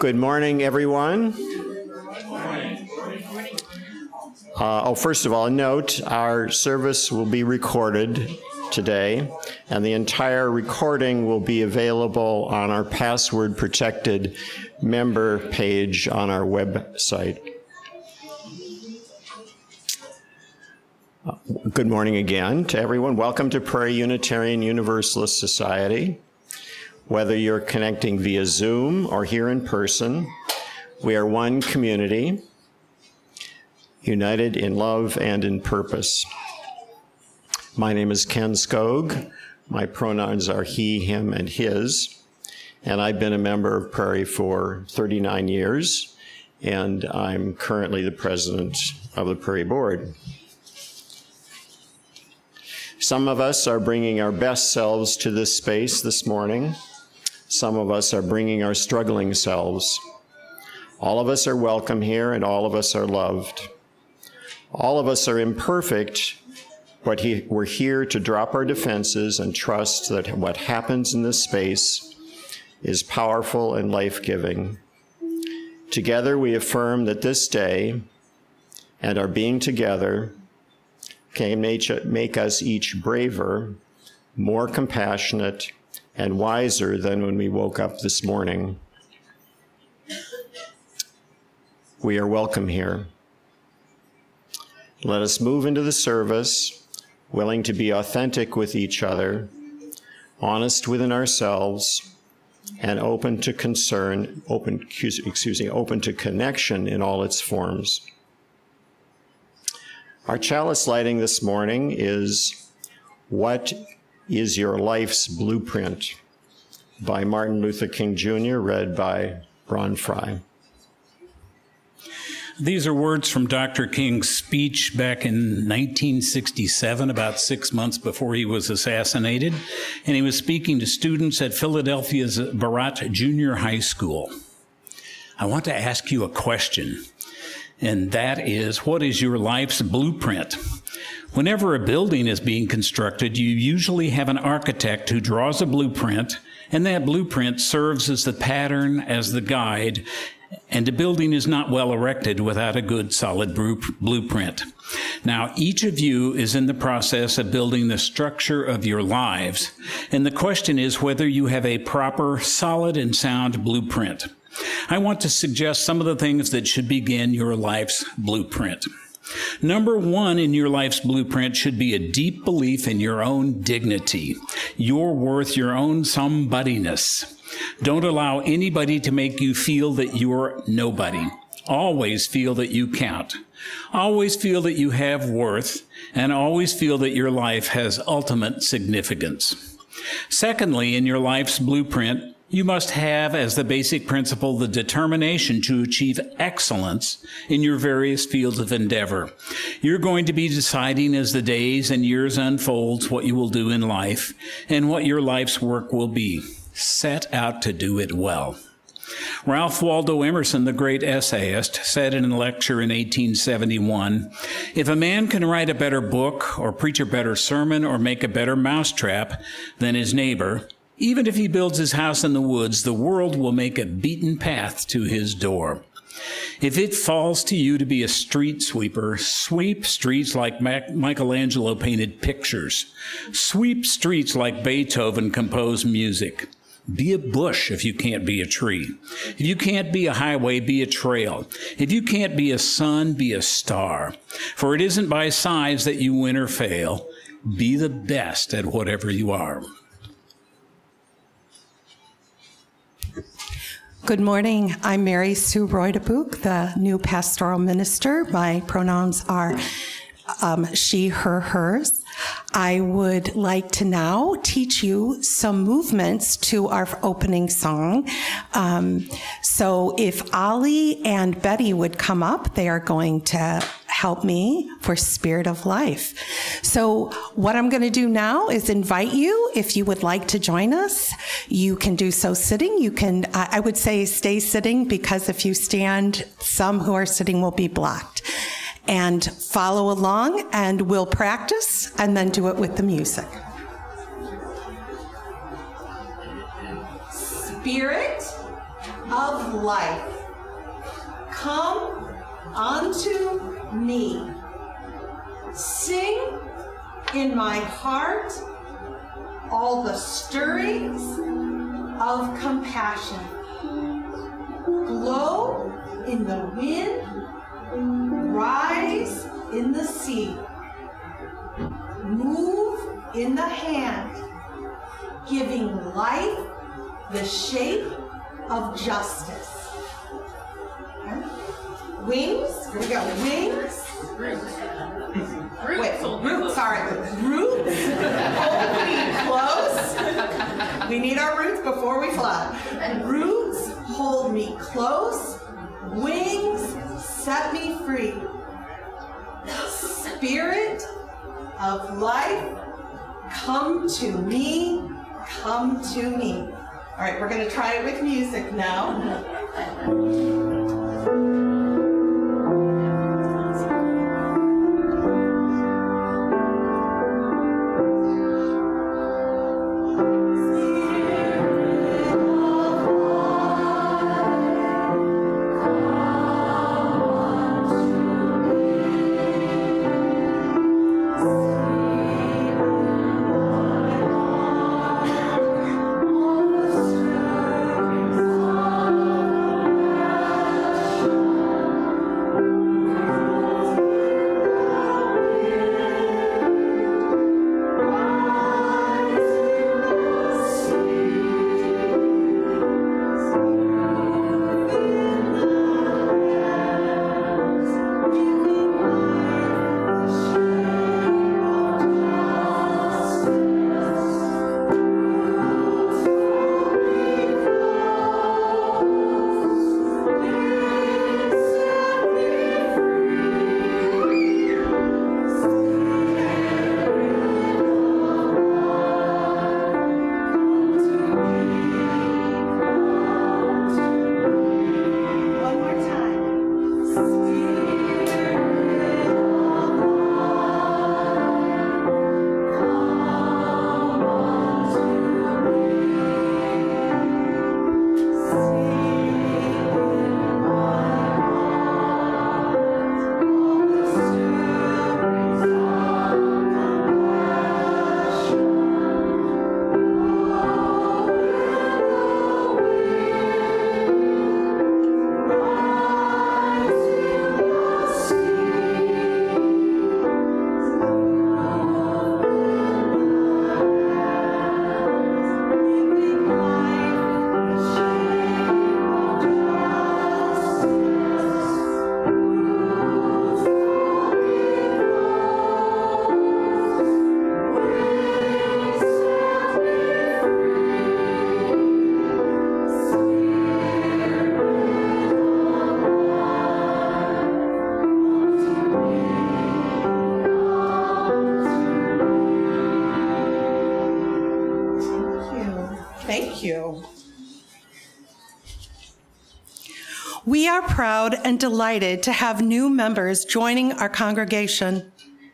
Good morning, everyone. First of all, note, our service will be recorded today, and the entire recording will be available on our password-protected member page on our website. Good morning again to everyone. Welcome to Prairie Unitarian Universalist Society. Whether you're connecting via Zoom or here in person, we are one community, united in love and in purpose. My name is Ken Skog. My pronouns are he, him, and his, and I've been a member of Prairie for 39 years, and I'm currently the president of the Prairie Board. Some of us are bringing our best selves to this space this morning. Some of us are bringing our struggling selves. All of us are welcome here, and all of us are loved. All of us are imperfect, but we're here to drop our defenses and trust that what happens in this space is powerful and life-giving. Together, we affirm that this day and our being together can make us each braver, more compassionate, and wiser than when we woke up this morning. We are welcome here. Let us move into the service, willing to be authentic with each other, honest within ourselves, and open to connection in all its forms. Our chalice lighting this morning is What is Your Life's Blueprint? By Martin Luther King Jr., read by Ron Fry. These are words from Dr. King's speech back in 1967, about 6 months before he was assassinated, and he was speaking to students at Philadelphia's Barat Junior High School. I want to ask you a question, and that is, what is your life's blueprint? Whenever a building is being constructed, you usually have an architect who draws a blueprint, and that blueprint serves as the pattern, as the guide, and a building is not well erected without a good, solid blueprint. Now, each of you is in the process of building the structure of your lives, and the question is whether you have a proper, solid, and sound blueprint. I want to suggest some of the things that should begin your life's blueprint. Number one in your life's blueprint should be a deep belief in your own dignity, your worth, your own somebodyness. Don't allow anybody to make you feel that you're nobody. Always feel that you count. Always feel that you have worth, and always feel that your life has ultimate significance. Secondly, in your life's blueprint, you must have as the basic principle the determination to achieve excellence in your various fields of endeavor. You're going to be deciding as the days and years unfolds what you will do in life and what your life's work will be. Set out to do it well. Ralph Waldo Emerson, the great essayist, said in a lecture in 1871, "If a man can write a better book or preach a better sermon or make a better mousetrap than his neighbor, even if he builds his house in the woods, the world will make a beaten path to his door. If it falls to you to be a street sweeper, sweep streets like Michelangelo painted pictures. Sweep streets like Beethoven composed music. Be a bush if you can't be a tree. If you can't be a highway, be a trail. If you can't be a sun, be a star. For it isn't by size that you win or fail. Be the best at whatever you are." Good morning. I'm Mary Sue Roydebook, the new pastoral minister. My pronouns are she, her, hers. I would like to now teach you some movements to our opening song. So if Ollie and Betty would come up, they are going to help me for Spirit of Life. So what I'm going to do now is invite you, if you would like to join us, you can do so sitting. You can, I would say stay sitting, because if you stand, some who are sitting will be blocked. And follow along, and we'll practice and then do it with the music. Spirit of life, come unto me. Sing in my heart all the stirrings of compassion. Blow in the wind, rise in the sea. Move in the hand, giving life the shape of justice. Okay. Wings, here we go, wings. Wait, roots, sorry, roots, hold me close. We need our roots before we fly. Roots, hold me close. Wings, set me free. Spirit of life, come to me, come to me. All right, we're gonna try it with music now. We are proud and delighted to have new members joining our congregation.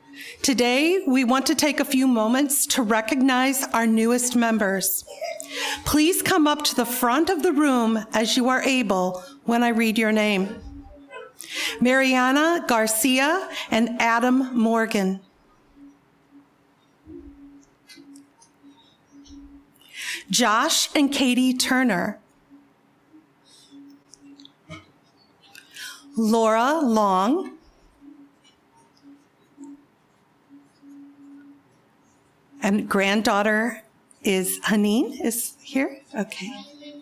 Today, we want to take a few moments to recognize our newest members. Please come up to the front of the room as you are able when I read your name. Mariana Garcia and Adam Morgan. Josh and Katie Turner. Laura Long. And granddaughter is Haneen is here? Okay.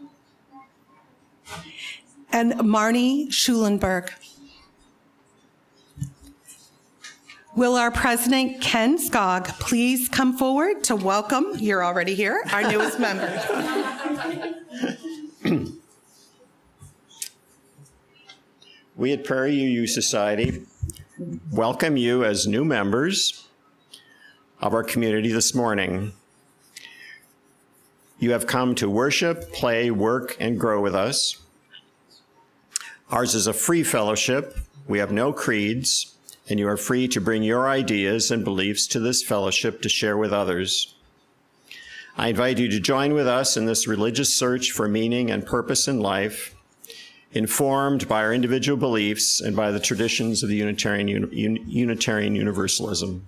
And Marnie Schulenberg. Will our president, Ken Skog, please come forward to welcome, you're already here, our newest member. We at Prairie UU Society welcome you as new members of our community this morning. You have come to worship, play, work, and grow with us. Ours is a free fellowship. We have no creeds, and you are free to bring your ideas and beliefs to this fellowship to share with others. I invite you to join with us in this religious search for meaning and purpose in life informed by our individual beliefs and by the traditions of the Unitarian Universalism.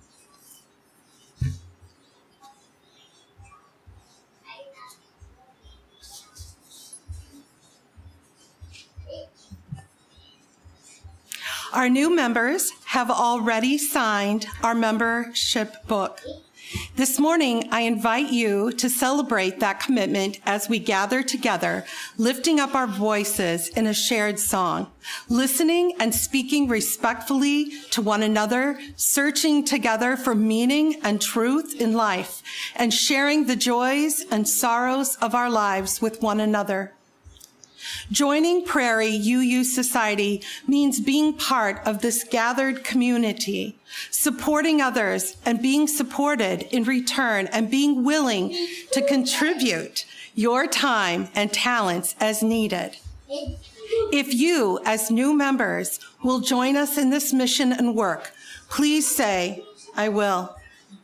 Our new members have already signed our membership book. This morning, I invite you to celebrate that commitment as we gather together, lifting up our voices in a shared song, listening and speaking respectfully to one another, searching together for meaning and truth in life, and sharing the joys and sorrows of our lives with one another. Joining Prairie UU Society means being part of this gathered community, supporting others and being supported in return, and being willing to contribute your time and talents as needed. If you, as new members, will join us in this mission and work, please say, "I will."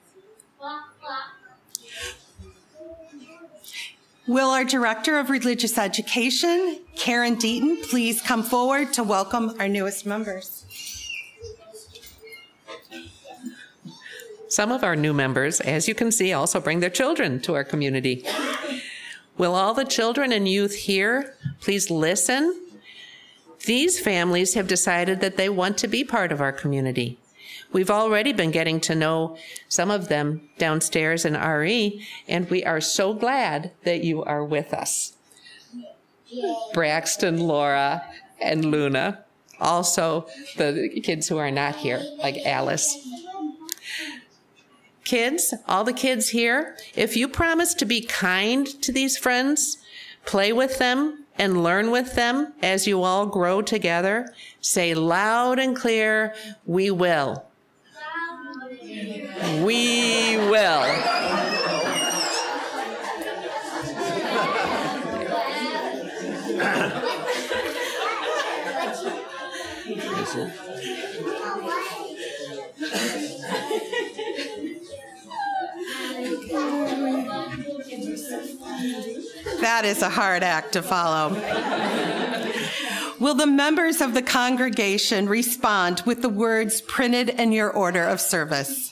Will our Director of Religious Education, Karen Deaton, please come forward to welcome our newest members? Some of our new members, as you can see, also bring their children to our community. Will all the children and youth here please listen? These families have decided that they want to be part of our community. We've already been getting to know some of them downstairs in RE, and we are so glad that you are with us. Braxton, Laura, and Luna. Also, the kids who are not here, like Alice. Kids, all the kids here, if you promise to be kind to these friends, play with them, and learn with them as you all grow together, say loud and clear, "We will." We will. That is a hard act to follow. Will the members of the congregation respond with the words printed in your order of service?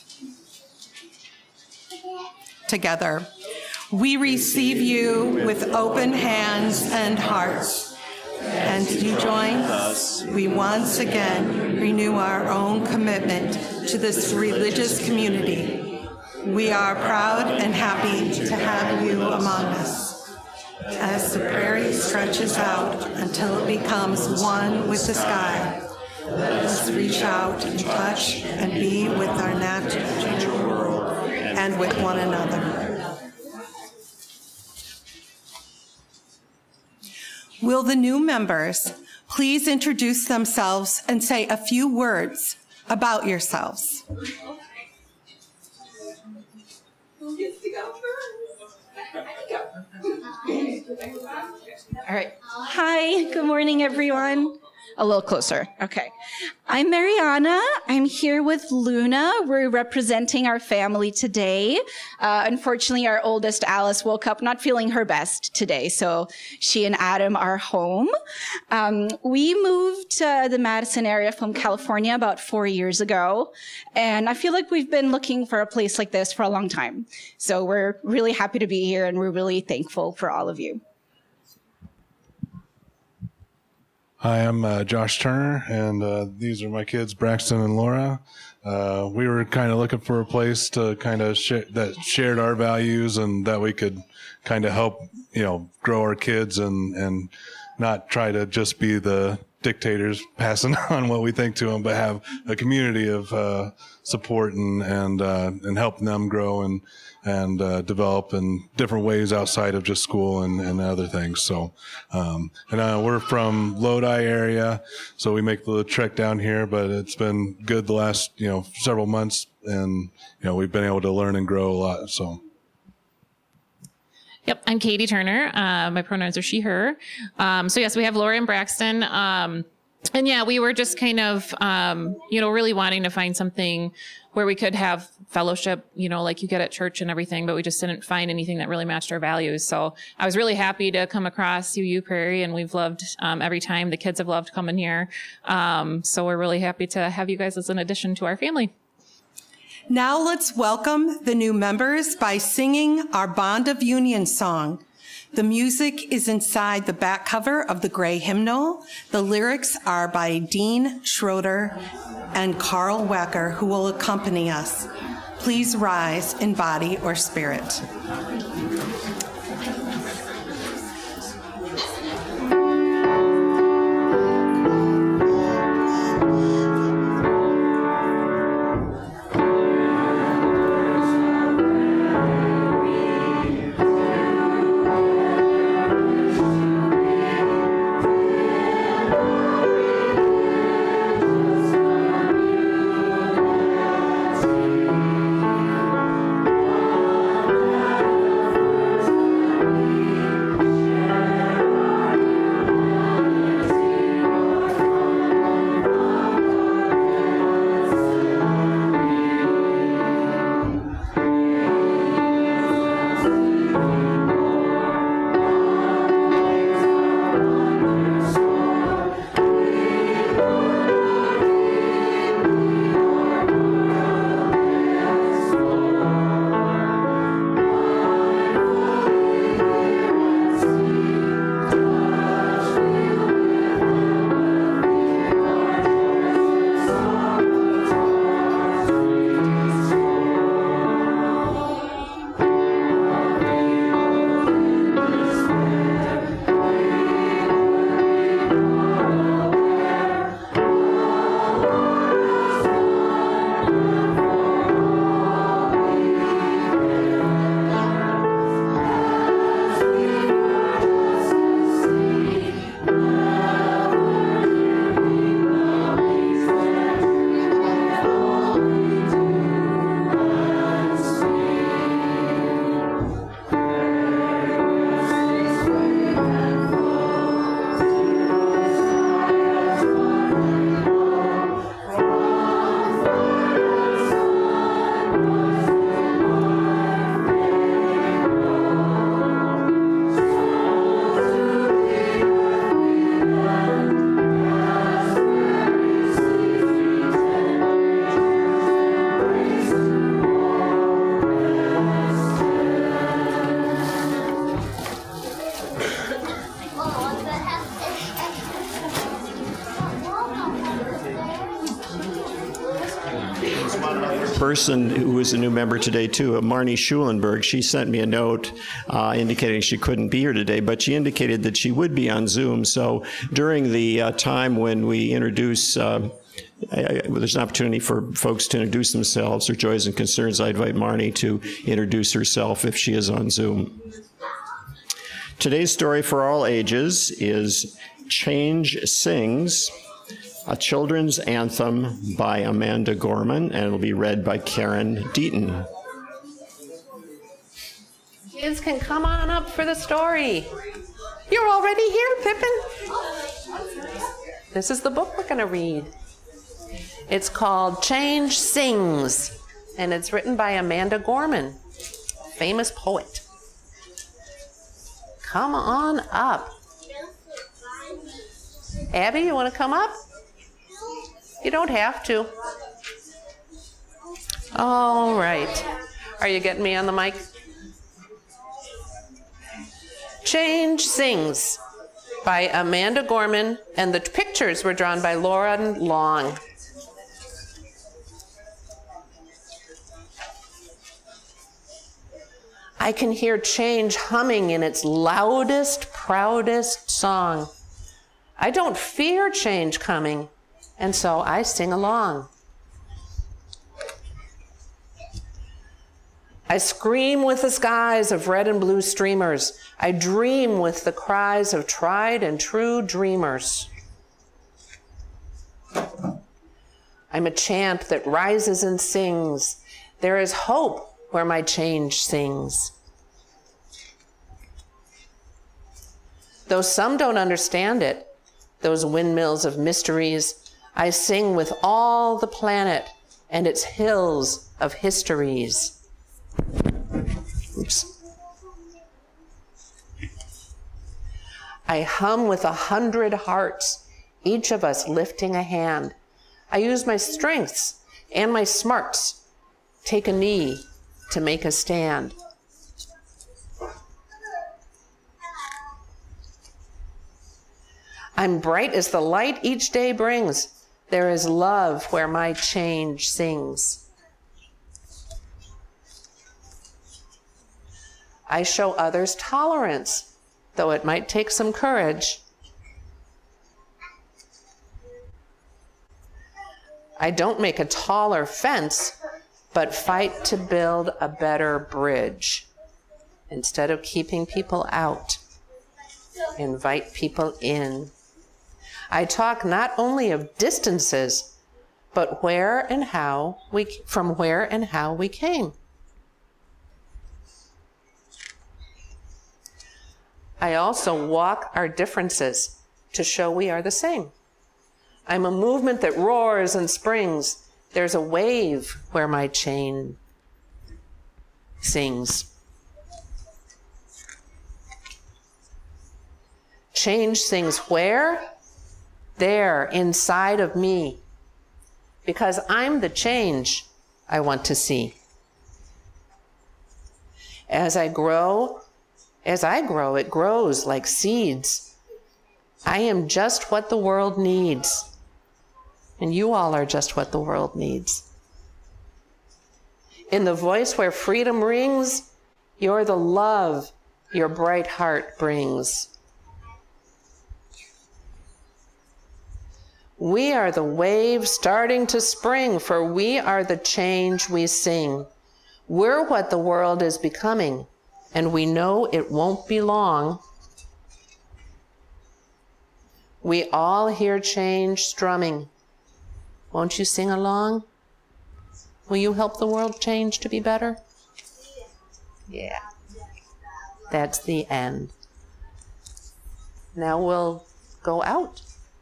Together. We receive you with open hands and hearts. And you join us, we once again renew our own commitment to this religious community. We are proud and happy to have you among us. As the prairie stretches out until it becomes one with the sky, let us reach out and touch and be with our natural world and with one another. Will the new members please introduce themselves and say a few words about yourselves? Who gets to go first? All right. Hi, good morning, everyone. A little closer. Okay. I'm Mariana. I'm here with Luna. We're representing our family today. Unfortunately, our oldest Alice woke up not feeling her best today, so she and Adam are home. We moved to the Madison area from California about 4 years ago, and I feel like we've been looking for a place like this for a long time. So we're really happy to be here, and we're really thankful for all of you. Hi, I'm Josh Turner, and these are my kids, Braxton and Laura. We were kind of looking for a place to kind of that shared our values and that we could kind of help, grow our kids and not try to just be the dictators passing on what we think to them, but have a community of support and helping them grow and develop in different ways outside of just school and other things. So, we're from Lodi area, so we make the trek down here, but it's been good the last, several months, and, we've been able to learn and grow a lot, so. Yep, I'm Katie Turner. My pronouns are she, her. So yes, we have Laura and Braxton. yeah, we were just kind of, really wanting to find something where we could have fellowship, like you get at church and everything, but we just didn't find anything that really matched our values. So I was really happy to come across UU Prairie, and we've loved every time. The kids have loved coming here. So we're really happy to have you guys as an addition to our family. Now let's welcome the new members by singing our Bond of Union song. The music is inside the back cover of the gray hymnal. The lyrics are by Dean Schroeder and Carl Wecker, who will accompany us. Please rise in body or spirit. Person who is a new member today too, Marnie Schulenberg, she sent me a note indicating she couldn't be here today, but she indicated that she would be on Zoom. So during the time when we introduce, there's an opportunity for folks to introduce themselves, their joys and concerns. I invite Marnie to introduce herself if she is on Zoom. Today's story for all ages is Change Sings, a children's anthem by Amanda Gorman, and it'll be read by Karen Deaton. Kids can come on up for the story. You're already here, Pippin. This is the book we're going to read. It's called Change Sings, and it's written by Amanda Gorman, famous poet. Come on up. Abby, you want to come up? You don't have to. All right. Are you getting me on the mic? Change Sings by Amanda Gorman, and the pictures were drawn by Lauren Long. I can hear change humming in its loudest, proudest song. I don't fear change coming, and so I sing along. I scream with the skies of red and blue streamers. I dream with the cries of tried and true dreamers. I'm a chant that rises and sings. There is hope where my change sings. Though some don't understand it, those windmills of mysteries. I sing with all the planet and its hills of histories. Oops. I hum with 100 hearts, each of us lifting a hand. I use my strengths and my smarts. Take a knee to make a stand. I'm bright as the light each day brings. There is love where my change sings. I show others tolerance, though it might take some courage. I don't make a taller fence, but fight to build a better bridge. Instead of keeping people out, invite people in. I talk not only of distances, but from where and how we came. I also walk our differences to show we are the same. I'm a movement that roars and springs. There's a wave where my chain sings. Change sings where? There, inside of me. Because I'm the change I want to see. As I grow, it grows like seeds. I am just what the world needs. And you all are just what the world needs. In the voice where freedom rings, you're the love your bright heart brings. We are the wave starting to spring, for we are the change we sing. We're what the world is becoming, and we know it won't be long. We all hear change strumming. Won't you sing along? Will you help the world change to be better? Yeah. That's the end. Now we'll go out.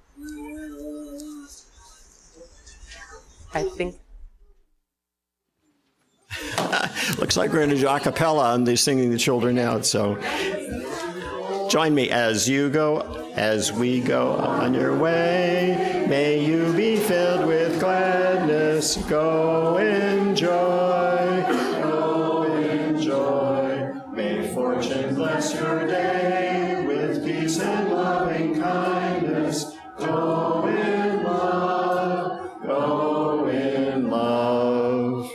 I think. Looks like we're going to do a cappella and they're singing the children out. So join me as you go, as we go on your way. May you be filled with gladness. Go enjoy, go enjoy. May fortune bless your day with peace and loving kindness. Go in love, go in love.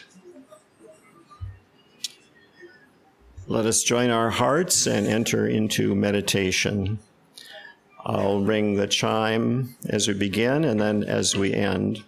Let us join our hearts and enter into meditation. I'll ring the chime as we begin and then as we end.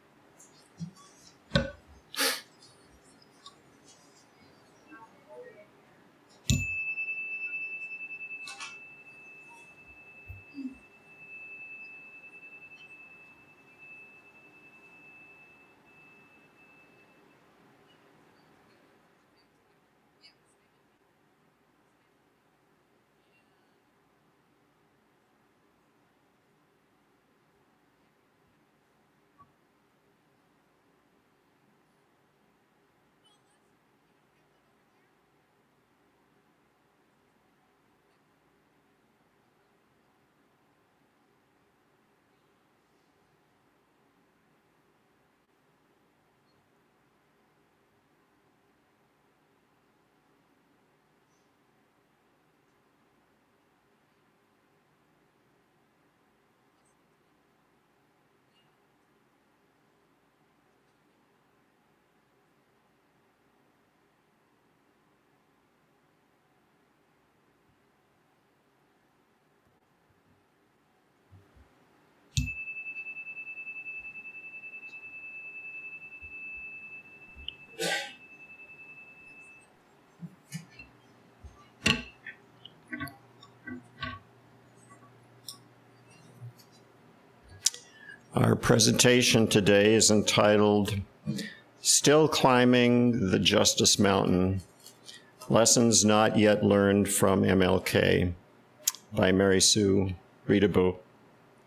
Our presentation today is entitled, Still Climbing the Justice Mountain, Lessons Not Yet Learned from MLK by Mary Sue Ritabu.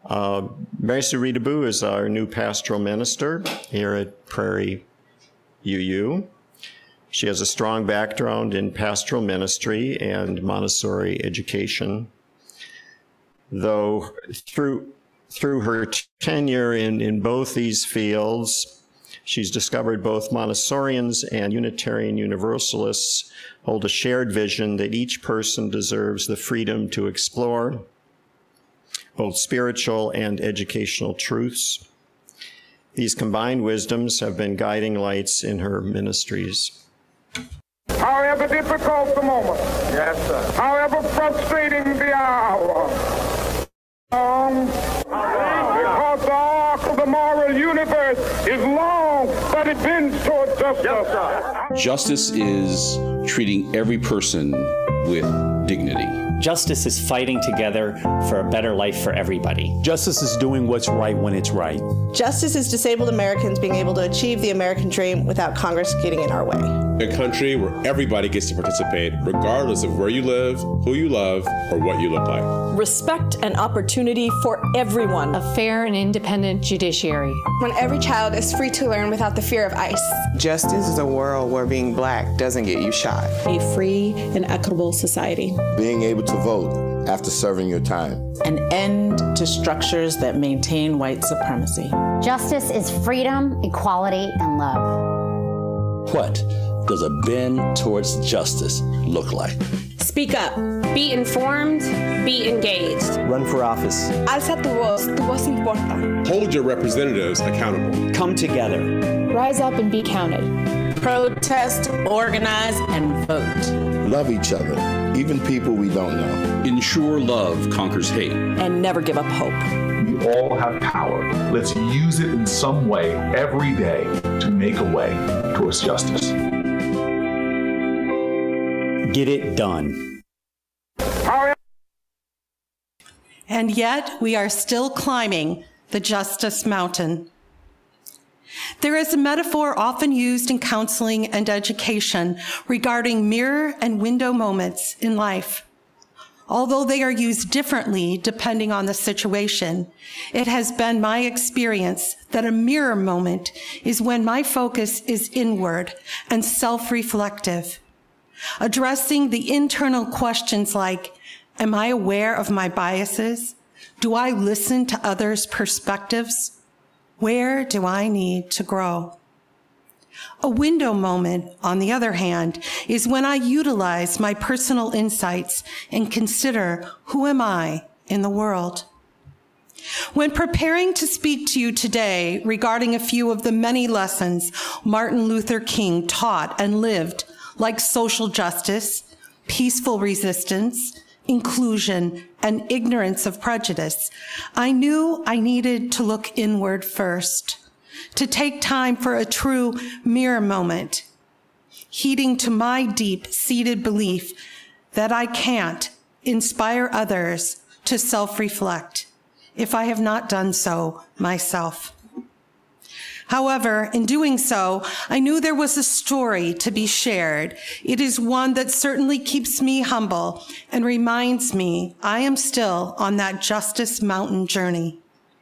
Mary Sue Reed-Abu is our new pastoral minister here at Prairie UU. She has a strong background in pastoral ministry and Montessori education, though through her tenure in both these fields, she's discovered both Montessorians and Unitarian Universalists hold a shared vision that each person deserves the freedom to explore both spiritual and educational truths. These combined wisdoms have been guiding lights in her ministries. However difficult the moment, yes, sir. However frustrating the hour, because the arc of the moral universe is long, but it bends toward justice. Yes, sir. Justice is treating every person with dignity. Justice is fighting together for a better life for everybody. Justice is doing what's right when it's right. Justice is disabled Americans being able to achieve the American dream without Congress getting in our way. A country where everybody gets to participate, regardless of where you live, who you love, or what you look like. Respect and opportunity for everyone. A fair and independent judiciary. When every child is free to learn without the fear of ICE. Justice is a world where being black doesn't get you shot. A free and equitable society. Being able to vote after serving your time. An end to structures that maintain white supremacy. Justice is freedom, equality, and love. What does a bend towards justice look like? Speak up. Be informed. Be engaged. Run for office. Alza tu voz importa. Hold your representatives accountable. Come together. Rise up and be counted. Protest, organize, and vote. Love each other, even people we don't know. Ensure love conquers hate. And never give up hope. We all have power. Let's use it in some way every day to make a way towards justice. Get it done. And yet we are still climbing the Justice Mountain. There is a metaphor often used in counseling and education regarding mirror and window moments in life. Although they are used differently depending on the situation, it has been my experience that a mirror moment is when my focus is inward and self-reflective, addressing the internal questions like, am I aware of my biases? Do I listen to others' perspectives? Where do I need to grow? A window moment, on the other hand, is when I utilize my personal insights and consider, who am I in the world? When preparing to speak to you today regarding a few of the many lessons Martin Luther King taught and lived, like social justice, peaceful resistance, inclusion, and ignorance of prejudice, I knew I needed to look inward first, to take time for a true mirror moment, heeding to my deep-seated belief that I can't inspire others to self-reflect if I have not done so myself. However, in doing so, I knew there was a story to be shared. It is one that certainly keeps me humble and reminds me I am still on that Justice Mountain journey.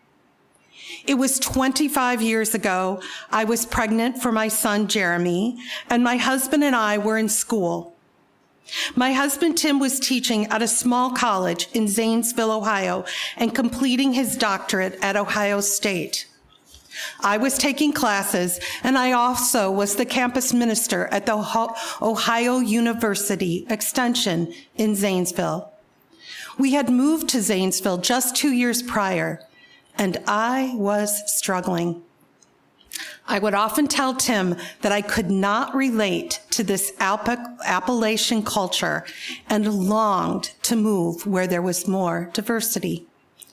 It was 25 years ago. I was pregnant for my son, Jeremy, and my husband and I were in school. My husband, Tim, was teaching at a small college in Zanesville, Ohio, and completing his doctorate at Ohio State. I was taking classes, and I also was the campus minister at the Ohio University Extension in Zanesville. We had moved to Zanesville just 2 years prior, and I was struggling. I would often tell Tim that I could not relate to this Appalachian culture and longed to move where there was more diversity.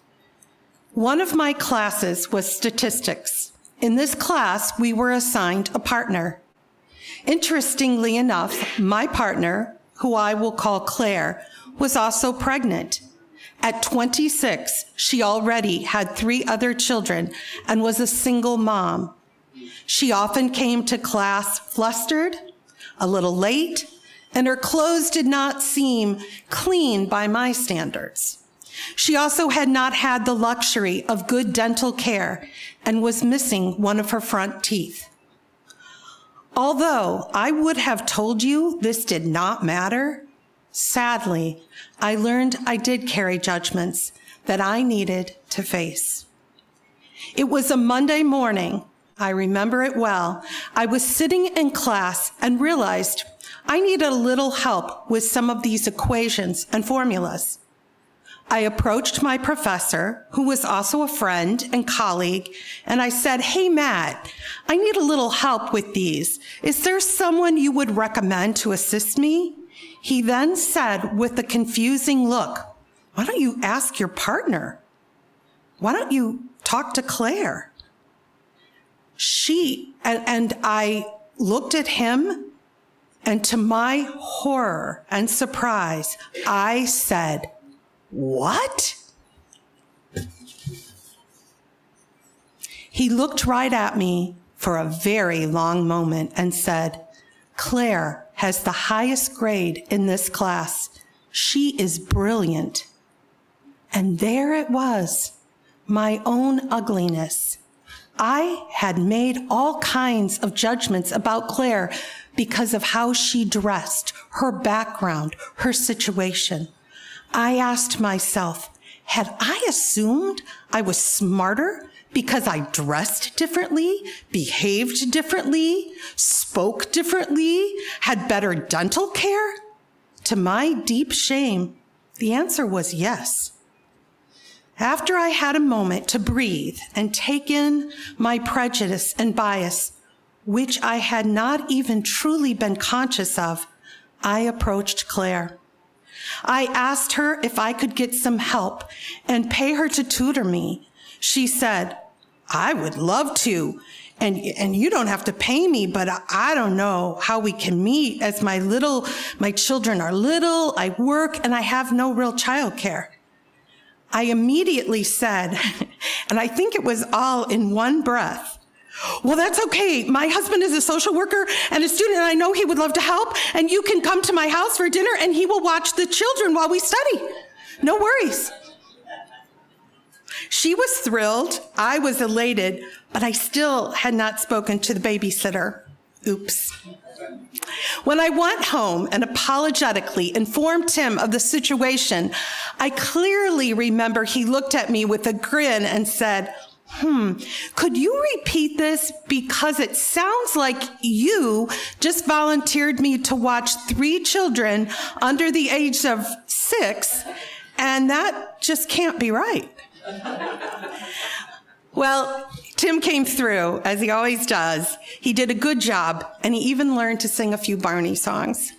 One of my classes was statistics. In this class, we were assigned a partner. Interestingly enough, my partner, who I will call Claire, was also pregnant. At 26, she already had 3 other children and was a single mom. She often came to class flustered, a little late, and her clothes did not seem clean by my standards. She also had not had the luxury of good dental care and was missing one of her front teeth. Although I would have told you this did not matter, sadly, I learned I did carry judgments that I needed to face. It was a Monday morning. I remember it well. I was sitting in class and realized I needed a little help with some of these equations and formulas. I approached my professor, who was also a friend and colleague, and I said, "Hey, Matt, I need a little help with these. Is there someone you would recommend to assist me?" He then said with a confusing look, "Why don't you ask your partner? Why don't you talk to Claire?" And I looked at him, and to my horror and surprise, I said, "What?" He looked right at me for a very long moment and said, "Claire has the highest grade in this class. She is brilliant." And there it was, my own ugliness. I had made all kinds of judgments about Claire because of how she dressed, her background, her situation. I asked myself, had I assumed I was smarter because I dressed differently, behaved differently, spoke differently, had better dental care? To my deep shame, the answer was yes. After I had a moment to breathe and take in my prejudice and bias, which I had not even truly been conscious of, I approached Claire. I asked her if I could get some help and pay her to tutor me. She said, "I would love to, and you don't have to pay me, but I don't know how we can meet as my children are little, I work, and I have no real childcare." I immediately said, and I think it was all in one breath, "Well, that's okay. My husband is a social worker and a student, and I know he would love to help, and you can come to my house for dinner, and he will watch the children while we study. No worries." She was thrilled. I was elated, but I still had not spoken to the babysitter. Oops. When I went home and apologetically informed Tim of the situation, I clearly remember he looked at me with a grin and said, "Could you repeat this? Because it sounds like you just volunteered me to watch 3 children under the age of 6, and that just can't be right." Well, Tim came through, as he always does. He did a good job, and he even learned to sing a few Barney songs.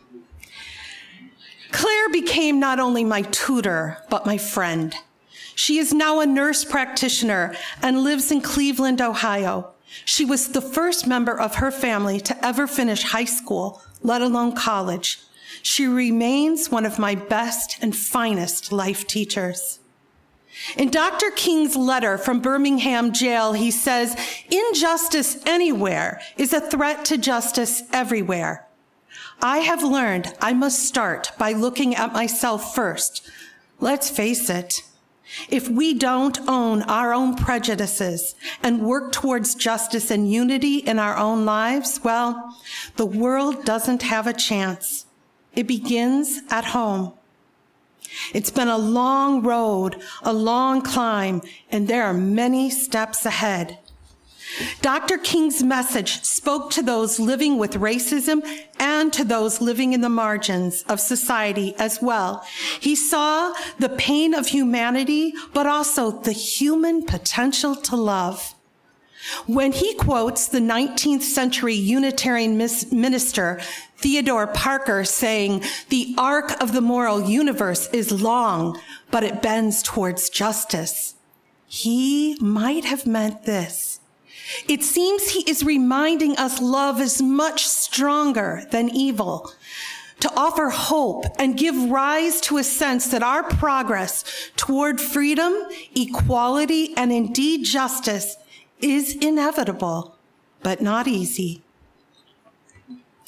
Claire became not only my tutor, but my friend. She is now a nurse practitioner and lives in Cleveland, Ohio. She was the first member of her family to ever finish high school, let alone college. She remains one of my best and finest life teachers. In Dr. King's letter from Birmingham jail, he says, "Injustice anywhere is a threat to justice everywhere." I have learned I must start by looking at myself first. Let's face it, if we don't own our own prejudices and work towards justice and unity in our own lives, well, the world doesn't have a chance. It begins at home. It's been a long road, a long climb, and there are many steps ahead. Dr. King's message spoke to those living with racism and to those living in the margins of society as well. He saw the pain of humanity, but also the human potential to love. When he quotes the 19th century Unitarian minister Theodore Parker saying, "The arc of the moral universe is long, but it bends towards justice," he might have meant this. It seems he is reminding us love is much stronger than evil, to offer hope and give rise to a sense that our progress toward freedom, equality, and indeed justice is inevitable, but not easy.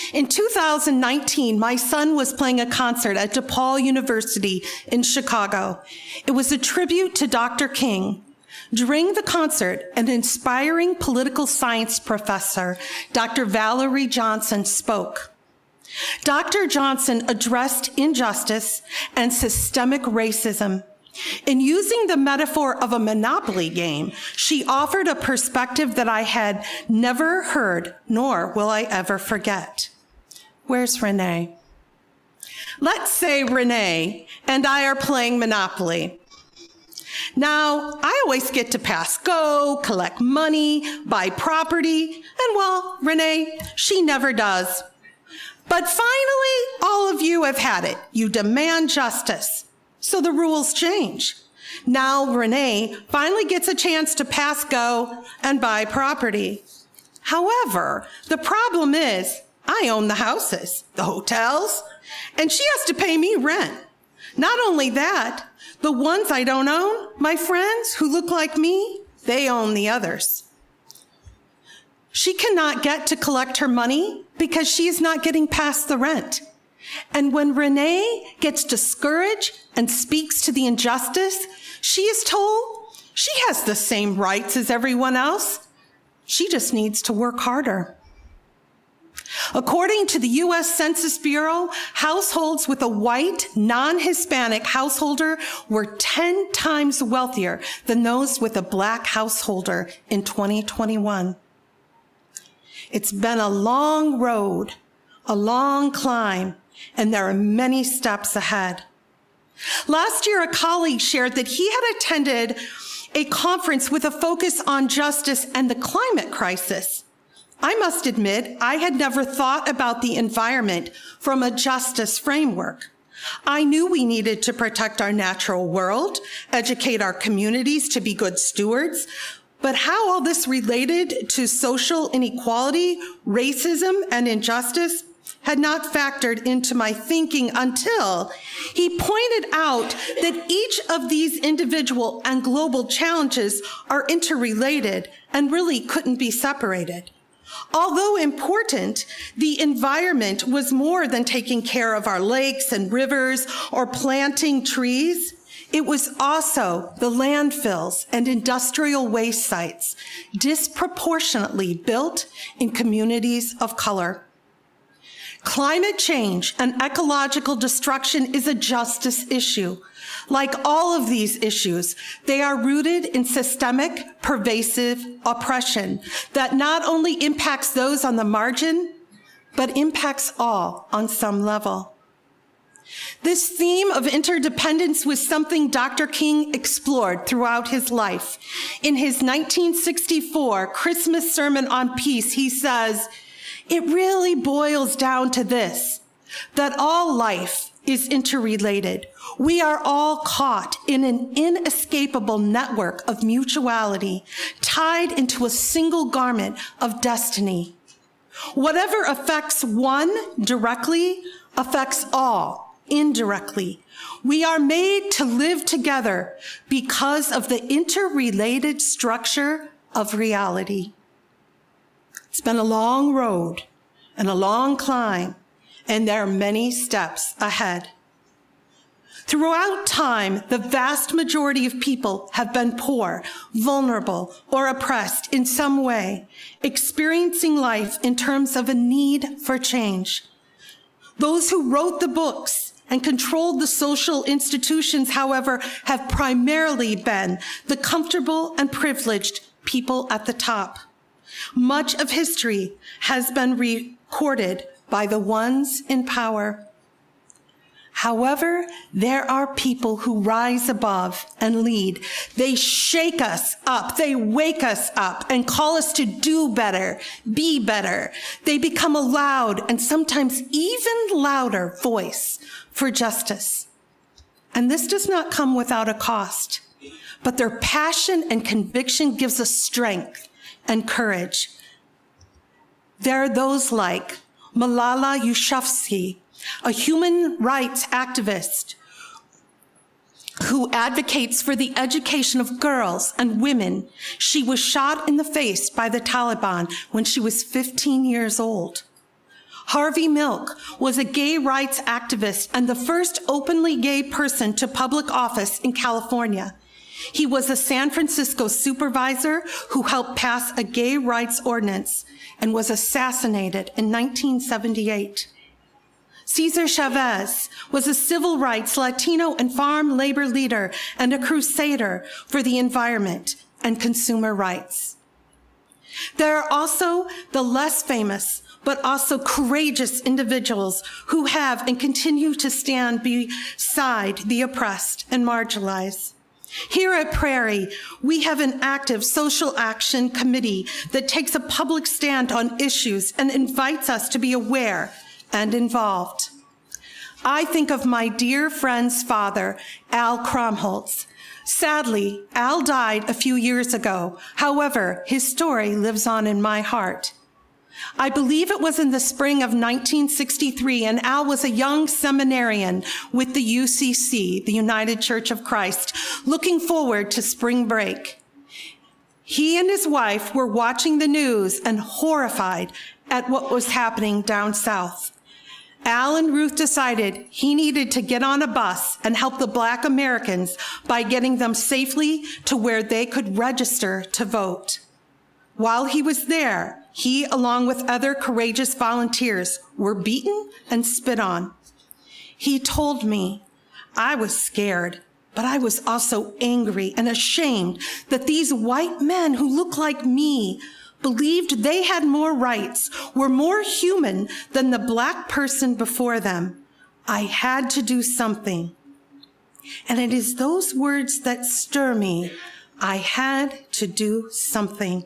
In 2019, my son was playing a concert at DePaul University in Chicago. It was a tribute to Dr. King. During the concert, an inspiring political science professor, Dr. Valerie Johnson, spoke. Dr. Johnson addressed injustice and systemic racism. In using the metaphor of a Monopoly game, she offered a perspective that I had never heard, nor will I ever forget. Where's Renee? Let's say Renee and I are playing Monopoly. Now, I always get to pass go, collect money, buy property, and well, Renee, she never does. But finally, all of you have had it. You demand justice. So the rules change. Now Renee finally gets a chance to pass go and buy property. However, the problem is I own the houses, the hotels, and she has to pay me rent. Not only that, the ones I don't own, my friends who look like me, they own the others. She cannot get to collect her money because she is not getting past the rent. And when Renee gets discouraged and speaks to the injustice, she is told she has the same rights as everyone else. She just needs to work harder. According to the U.S. Census Bureau, households with a white, non-Hispanic householder were 10 times wealthier than those with a black householder in 2021. It's been a long road, a long climb, and there are many steps ahead. Last year, a colleague shared that he had attended a conference with a focus on justice and the climate crisis. I must admit, I had never thought about the environment from a justice framework. I knew we needed to protect our natural world, educate our communities to be good stewards, but how all this related to social inequality, racism, and injustice had not factored into my thinking until he pointed out that each of these individual and global challenges are interrelated and really couldn't be separated. Although important, the environment was more than taking care of our lakes and rivers or planting trees. It was also the landfills and industrial waste sites disproportionately built in communities of color. Climate change and ecological destruction is a justice issue. Like all of these issues, they are rooted in systemic, pervasive oppression that not only impacts those on the margin, but impacts all on some level. This theme of interdependence was something Dr. King explored throughout his life. In his 1964 Christmas sermon on peace, he says, "It really boils down to this, that all life is interrelated. We are all caught in an inescapable network of mutuality, tied into a single garment of destiny. Whatever affects one directly affects all indirectly. We are made to live together because of the interrelated structure of reality." It's been a long road and a long climb, and there are many steps ahead. Throughout time, the vast majority of people have been poor, vulnerable, or oppressed in some way, experiencing life in terms of a need for change. Those who wrote the books and controlled the social institutions, however, have primarily been the comfortable and privileged people at the top. Much of history has been recorded by the ones in power. However, there are people who rise above and lead. They shake us up, they wake us up and call us to do better, be better. They become a loud and sometimes even louder voice for justice. And this does not come without a cost, but their passion and conviction gives us strength and courage. There are those like Malala Yousafzai, a human rights activist who advocates for the education of girls and women. She was shot in the face by the Taliban when she was 15 years old. Harvey Milk was a gay rights activist and the first openly gay person to public office in California. He was a San Francisco supervisor who helped pass a gay rights ordinance and was assassinated in 1978. Cesar Chavez was a civil rights, Latino, and farm labor leader and a crusader for the environment and consumer rights. There are also the less famous, but also courageous individuals who have and continue to stand beside the oppressed and marginalized. Here at Prairie, we have an active social action committee that takes a public stand on issues and invites us to be aware and involved. I think of my dear friend's father, Al Kromholtz. Sadly, Al died a few years ago. However, his story lives on in my heart. I believe it was in the spring of 1963, and Al was a young seminarian with the UCC, the United Church of Christ, looking forward to spring break. He and his wife were watching the news and horrified at what was happening down south. Al and Ruth decided he needed to get on a bus and help the Black Americans by getting them safely to where they could register to vote. While he was there, he, along with other courageous volunteers, were beaten and spit on. He told me, I was scared, but I was also angry and ashamed that these white men who look like me believed they had more rights, were more human than the Black person before them. I had to do something. And it is those words that stir me. I had to do something.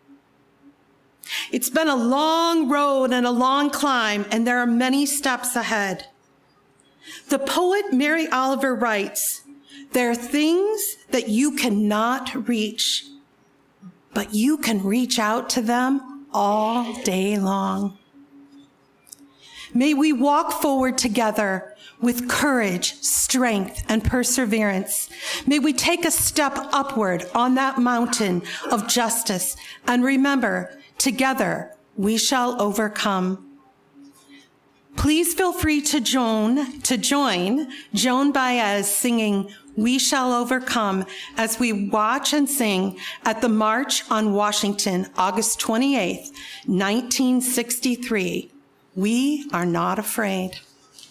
It's been a long road and a long climb, and there are many steps ahead. The poet Mary Oliver writes, there are things that you cannot reach, but you can reach out to them all day long. May we walk forward together with courage, strength, and perseverance. May we take a step upward on that mountain of justice, and remember, together we shall overcome. Please feel free to join Joan Baez singing We Shall Overcome as we watch and sing at the March on Washington, August 28th, 1963. We are not afraid.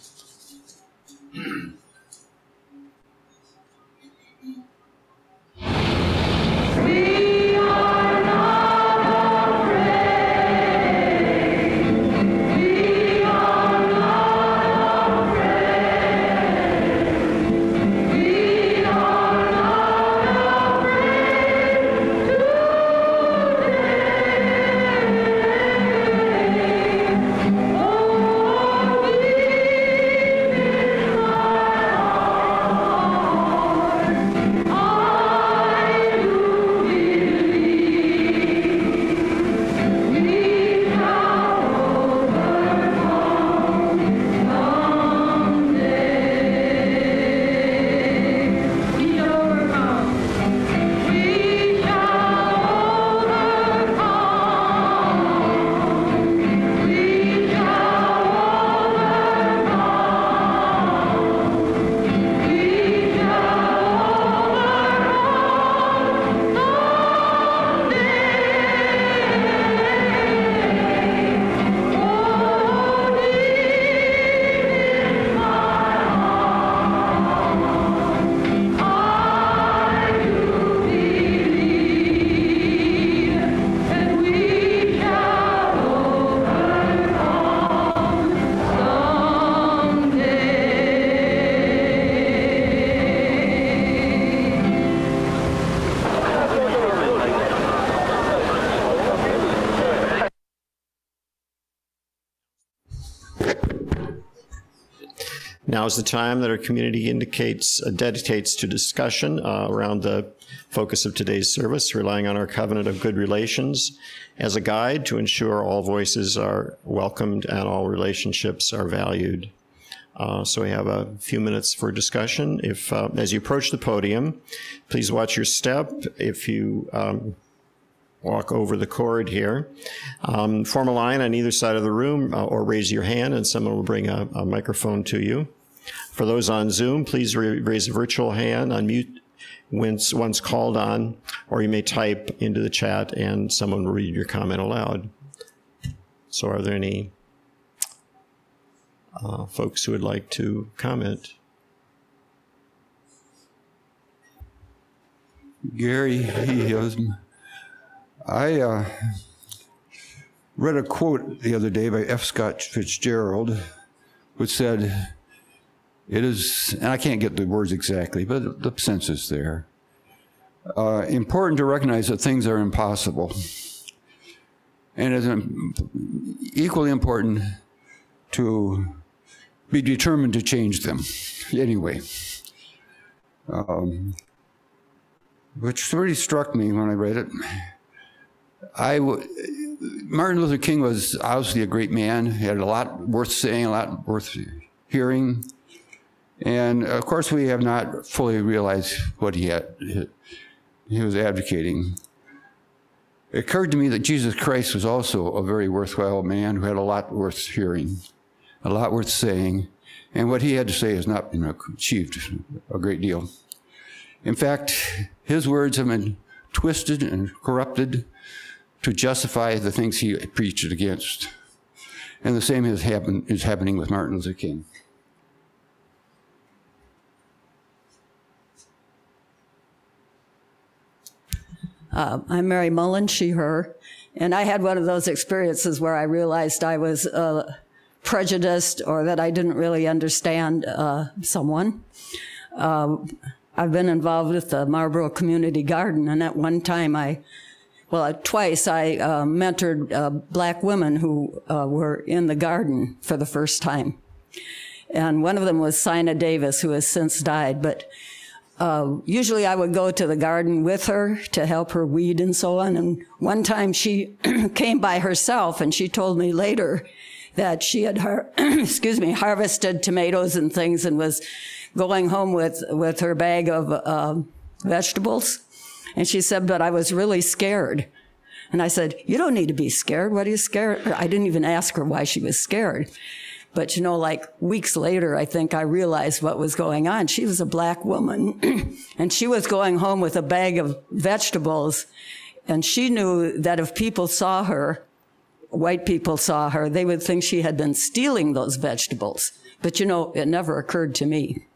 Now is the time that our community dedicates to discussion around the focus of today's service, relying on our covenant of good relations as a guide to ensure all voices are welcomed and all relationships are valued. So we have a few minutes for discussion. If, as you approach the podium, please watch your step. If you walk over the cord here. Form a line on either side of the room or raise your hand and someone will bring a microphone to you. For those on Zoom, please raise a virtual hand, unmute once called on, or you may type into the chat and someone will read your comment aloud. So are there any folks who would like to comment? Gary, I read a quote the other day by F. Scott Fitzgerald, which said, it is, and I can't get the words exactly, but the sense is there, important to recognize that things are impossible. And it's equally important to be determined to change them anyway. Which really struck me when I read it. Martin Luther King was obviously a great man. He had a lot worth saying, a lot worth hearing. And of course, we have not fully realized what he was advocating. It occurred to me that Jesus Christ was also a very worthwhile man who had a lot worth hearing, a lot worth saying, and what he had to say has not been achieved a great deal. In fact, his words have been twisted and corrupted to justify the things he preached against. And the same is happening with Martin Luther King. I'm Mary Mullen, she, her, and I had one of those experiences where I realized I was prejudiced or that I didn't really understand someone. I've been involved with the Marlboro Community Garden, and at one time twice I mentored black women who were in the garden for the first time. And one of them was Sina Davis, who has since died, but usually I would go to the garden with her to help her weed and so on. And one time she came by herself and she told me later that she had, harvested tomatoes and things and was going home with her bag of vegetables. And she said, but I was really scared. And I said, you don't need to be scared. What are you scared? I didn't even ask her why she was scared. But, like weeks later, I think I realized what was going on. She was a black woman, and she was going home with a bag of vegetables, and she knew that if people saw her, white people saw her, they would think she had been stealing those vegetables. But, it never occurred to me.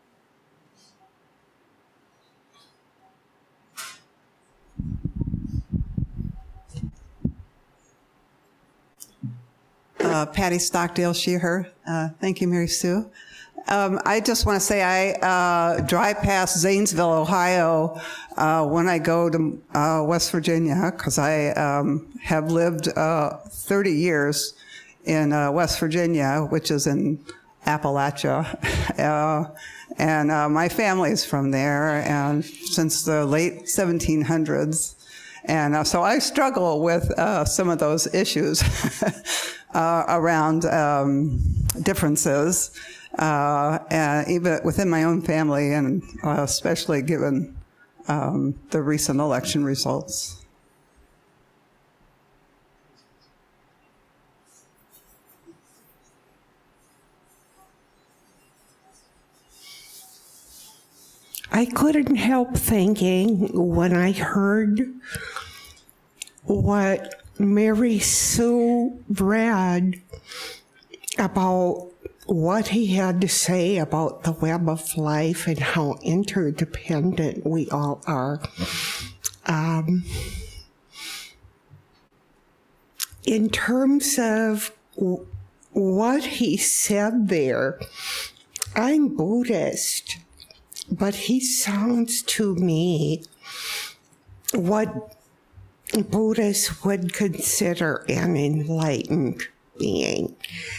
Patty Stockdale, she, her. Thank you, Mary Sue. I just want to say I drive past Zanesville, Ohio, when I go to West Virginia, because I have lived 30 years in West Virginia, which is in Appalachia. And my family is from there, and since the late 1700s. And so I struggle with some of those issues around differences, and even within my own family, and especially given the recent election results. I couldn't help thinking when I heard what Mary Sue read about what he had to say about the web of life and how interdependent we all are. In terms of what he said there, I'm Buddhist, but he sounds to me what Buddhists would consider an enlightened being.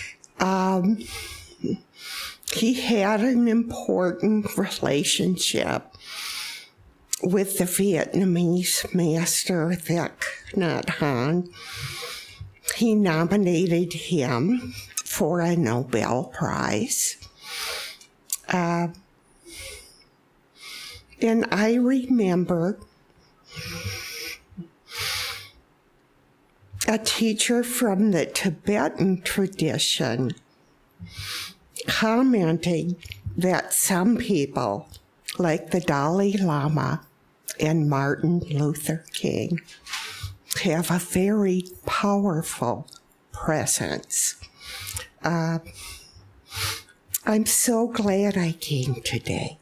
He had an important relationship with the Vietnamese master, Thich Nhat Hanh. He nominated him for a Nobel Prize. And I remember a teacher from the Tibetan tradition, commenting that some people, like the Dalai Lama and Martin Luther King, have a very powerful presence. I'm so glad I came today.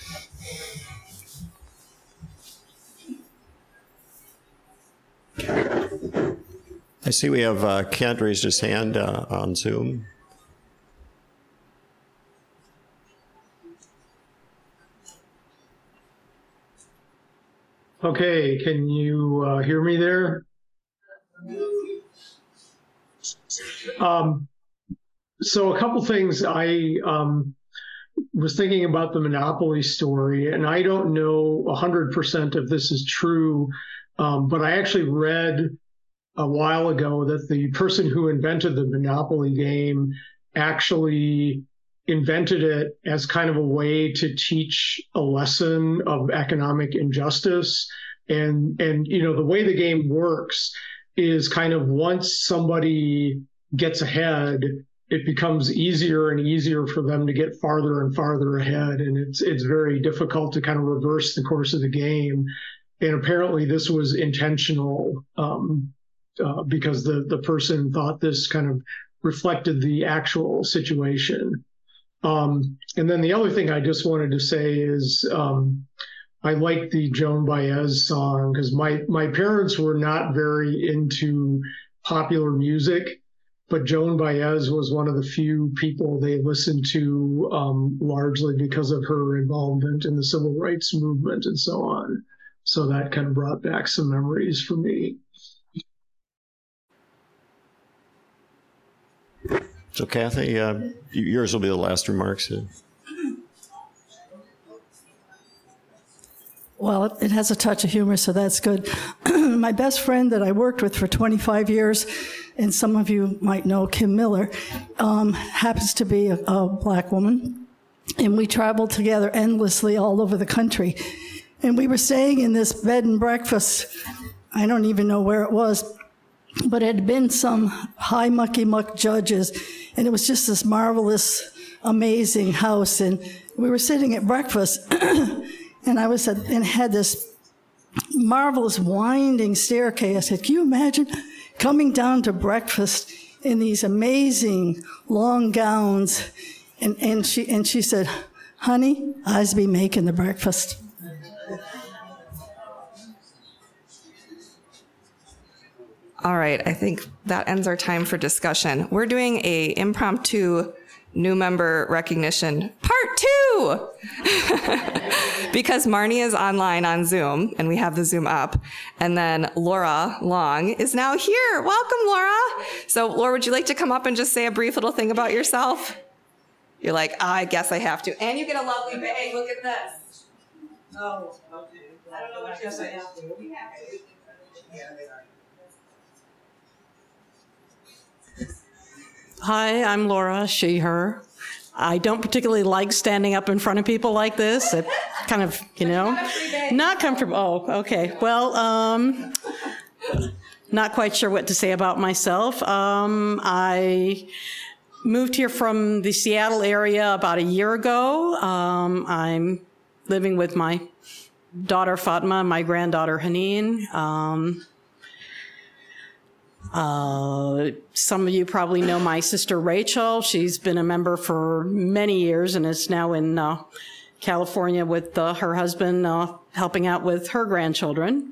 I see we have Kent raised his hand on Zoom. Okay, can you hear me there? So a couple things. I was thinking about the Monopoly story, and I don't know 100% if this is true, but I actually read a while ago that the person who invented the Monopoly game actually invented it as kind of a way to teach a lesson of economic injustice. And you know, the way the game works is kind of once somebody gets ahead, it becomes easier and easier for them to get farther and farther ahead. And it's very difficult to kind of reverse the course of the game. And apparently this was intentional because the person thought this kind of reflected the actual situation. And then the other thing I just wanted to say is I like the Joan Baez song because my parents were not very into popular music, but Joan Baez was one of the few people they listened to largely because of her involvement in the civil rights movement and so on. So that kind of brought back some memories for me. So Kathy, yours will be the last remarks. Well, it has a touch of humor, so that's good. My best friend that I worked with for 25 years, and some of you might know Kim Miller, happens to be a black woman, and we traveled together endlessly all over the country. And we were staying in this bed and breakfast. I don't even know where it was, but it had been some high mucky muck judges, and it was just this marvelous, amazing house. And we were sitting at breakfast, and and had this marvelous winding staircase. I said, can you imagine coming down to breakfast in these amazing long gowns? And she said, honey, I's be making the breakfast. All right, I think that ends our time for discussion. We're doing a impromptu new member recognition part 2 because Marnie is online on Zoom and we have the Zoom up. And then Laura Long is now here. Welcome, Laura. So Laura, would you like to come up and just say a brief little thing about yourself? You're like, I guess I have to. And you get a lovely bag. Look at this. Oh, okay. I don't know what you say. Yeah, they are. Hi, I'm Laura, she, her. I don't particularly like standing up in front of people like this. It kind of, not comfortable. Oh, okay. Well, not quite sure what to say about myself. I moved here from the Seattle area about a year ago. I'm living with my daughter, Fatma, my granddaughter, Haneen. Some of you probably know my sister Rachel. She's been a member for many years and is now in California with her husband helping out with her grandchildren.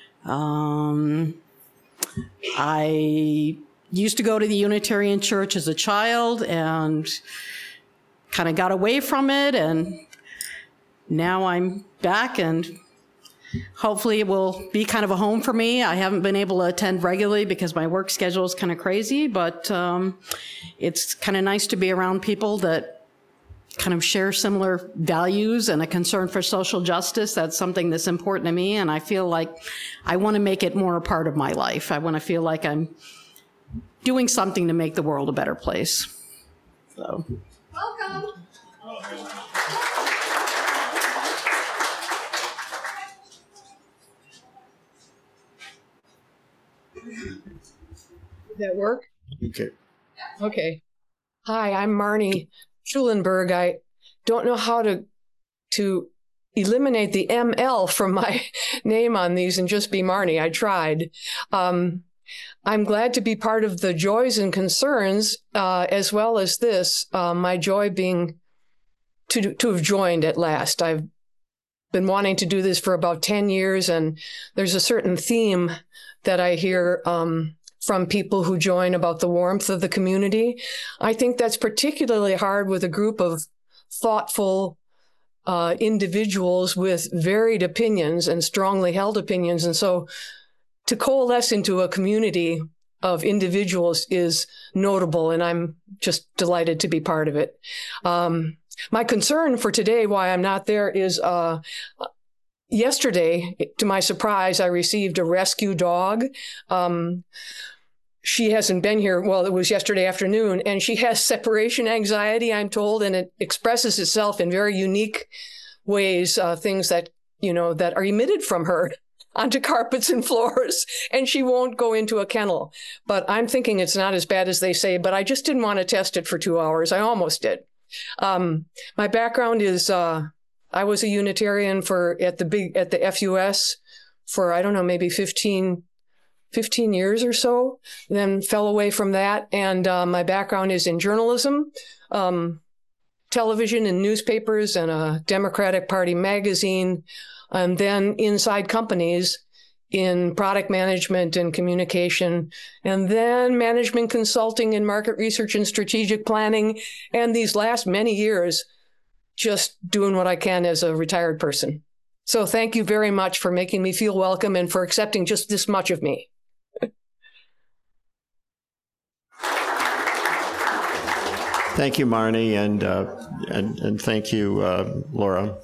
I used to go to the Unitarian Church as a child and kind of got away from it, and now I'm back, and hopefully it will be kind of a home for me. I haven't been able to attend regularly because my work schedule is kind of crazy, but it's kind of nice to be around people that kind of share similar values and a concern for social justice. That's something that's important to me, and I feel like I want to make it more a part of my life. I want to feel like I'm doing something to make the world a better place. So. Welcome. Did that work? Okay. Okay. Hi, I'm Marnie Schulenberg. I don't know how to eliminate the ML from my name on these and just be Marnie. I tried. I'm glad to be part of the joys and concerns, as well as this, my joy being to have joined at last. I've been wanting to do this for about 10 years, and there's a certain theme that I hear from people who join about the warmth of the community. I think that's particularly hard with a group of thoughtful individuals with varied opinions and strongly held opinions. And so to coalesce into a community of individuals is notable, and I'm just delighted to be part of it. My concern for today, why I'm not there, is yesterday, to my surprise, I received a rescue dog. She hasn't been here, well, it was yesterday afternoon, and she has separation anxiety, I'm told, and it expresses itself in very unique ways, things that, that are emitted from her onto carpets and floors, and she won't go into a kennel. But I'm thinking it's not as bad as they say, but I just didn't want to test it for 2 hours. I almost did. My background is, I was a Unitarian at the FUS for, I don't know, maybe 15 years or so, then fell away from that. And my background is in journalism, television and newspapers, and a Democratic Party magazine, and then inside companies in product management and communication, and then management consulting and market research and strategic planning. And these last many years, just doing what I can as a retired person. So thank you very much for making me feel welcome and for accepting just this much of me. Thank you, Marnie, and thank you, Laura.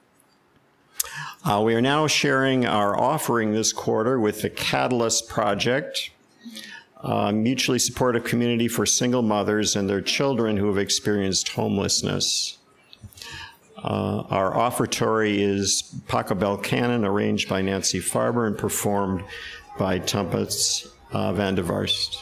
We are now sharing our offering this quarter with the Catalyst Project, a mutually supportive community for single mothers and their children who have experienced homelessness. Our offertory is Pachelbel Canon, arranged by Nancy Farber and performed by Tempus van der Varst.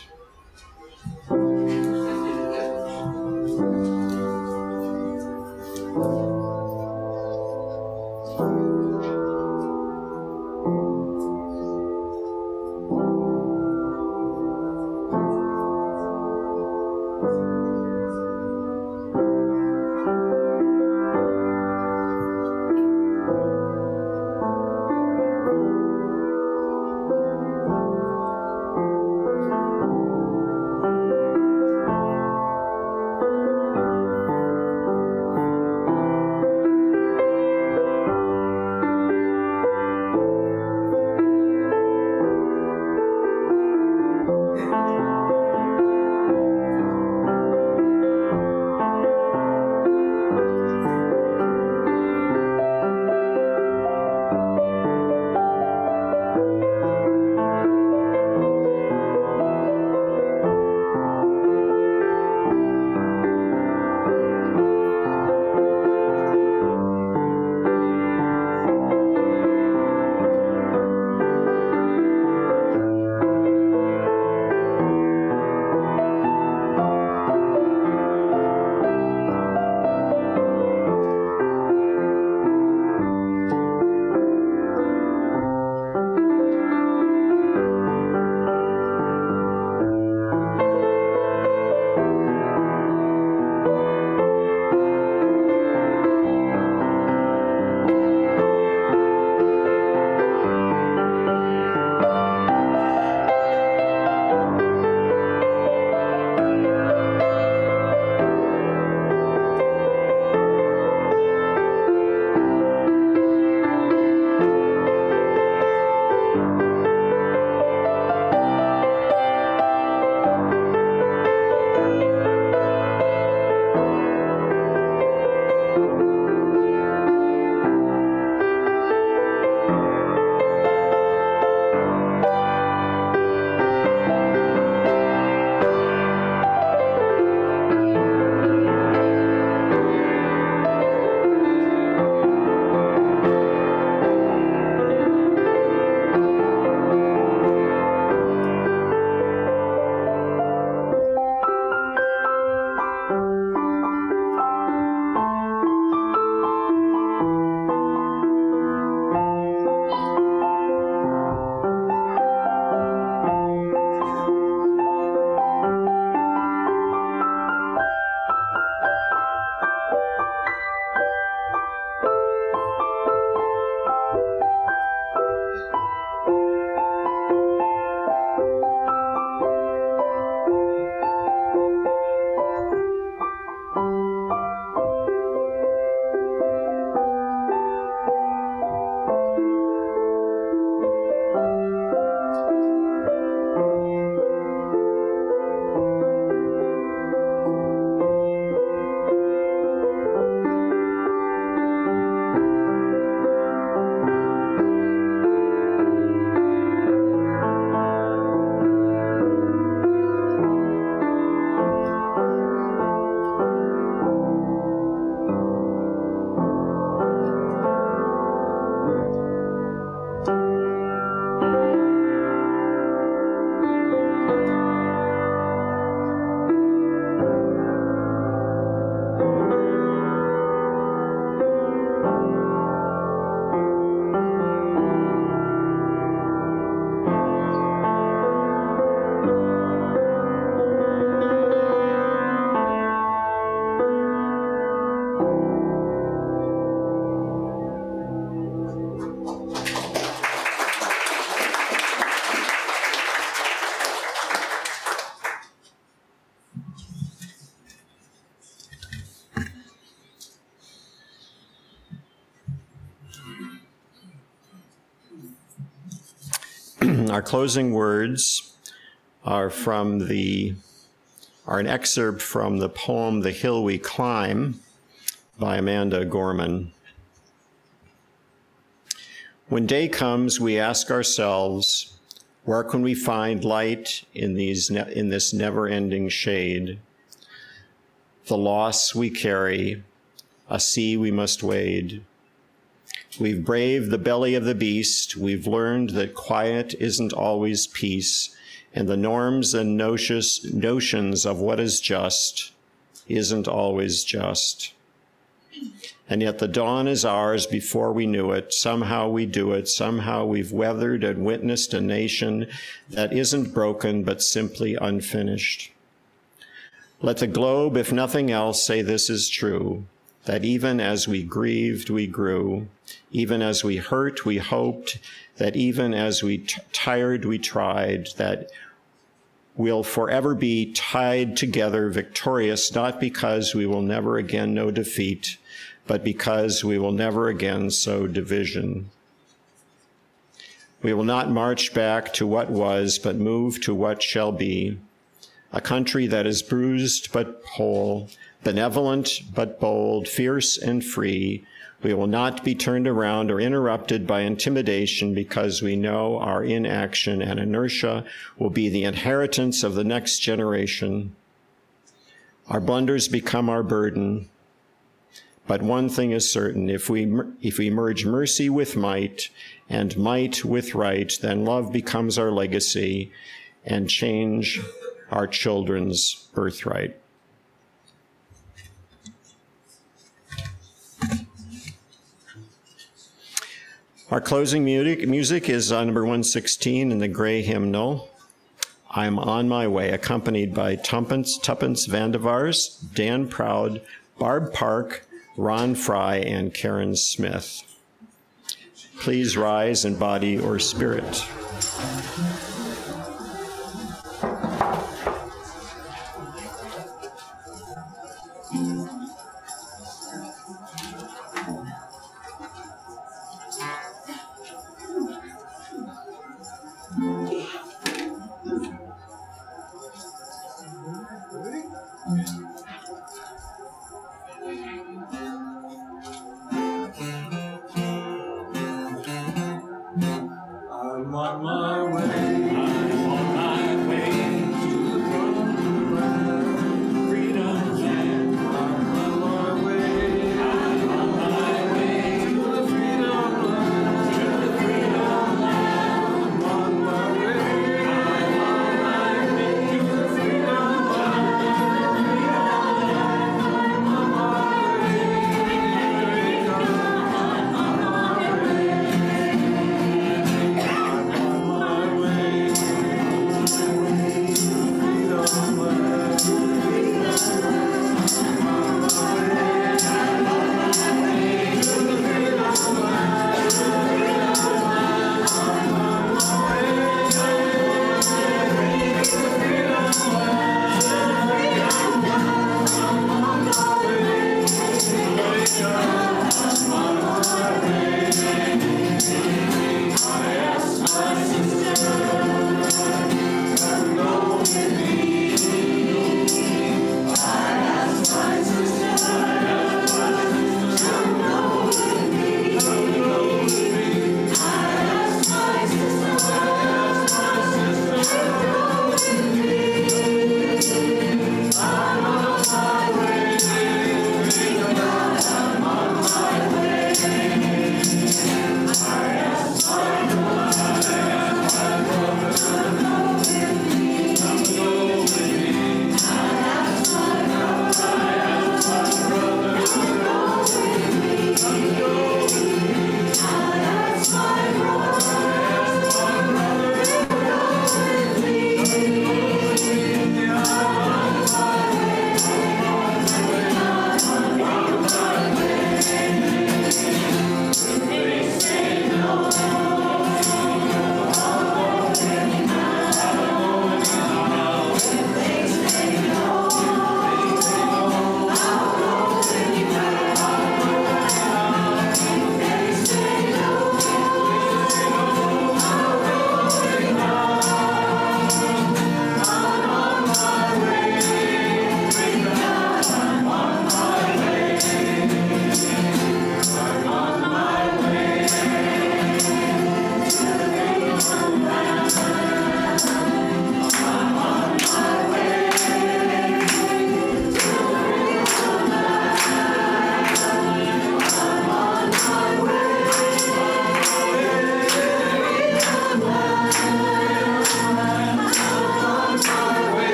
Our closing words are an excerpt from the poem "The Hill We Climb" by Amanda Gorman. When day comes, we ask ourselves, where can we find light in this never-ending shade? The loss we carry, a sea we must wade. We've braved the belly of the beast. We've learned that quiet isn't always peace, and the norms and notions of what is just isn't always just. And yet the dawn is ours before we knew it. Somehow we do it. Somehow we've weathered and witnessed a nation that isn't broken, but simply unfinished. Let the globe, if nothing else, say this is true, that even as we grieved, we grew. Even as we hurt, we hoped. That even as we tired, we tried. That we'll forever be tied together, victorious, not because we will never again know defeat, but because we will never again sow division. We will not march back to what was, but move to what shall be. A country that is bruised but whole, benevolent but bold, fierce and free. We will not be turned around or interrupted by intimidation because we know our inaction and inertia will be the inheritance of the next generation. Our blunders become our burden. But one thing is certain, if we merge mercy with might and might with right, then love becomes our legacy and change our children's birthright. Our closing music is number 116 in the Gray Hymnal. I'm on my way, accompanied by Tuppence Vandevars, Dan Proud, Barb Park, Ron Fry, and Karen Smith. Please rise in body or spirit.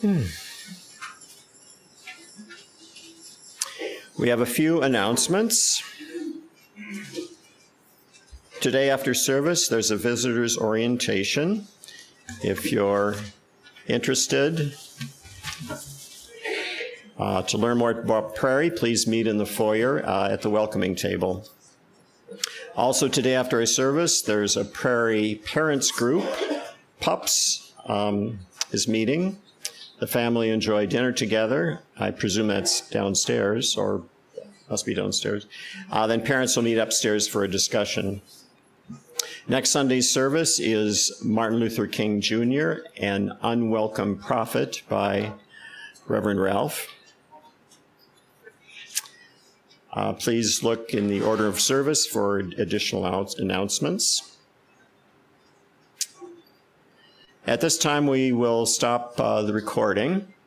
We have a few announcements. Today after service, there's a visitor's orientation. If you're interested to learn more about Prairie, please meet in the foyer at the welcoming table. Also today after a service, there's a Prairie parents group. PUPS is meeting. The family enjoy dinner together. I presume that's downstairs, or must be downstairs. Then parents will meet upstairs for a discussion. Next Sunday's service is Martin Luther King Jr., An Unwelcome Prophet by Reverend Ralph. Please look in the order of service for additional announcements. At this time, we will stop the recording.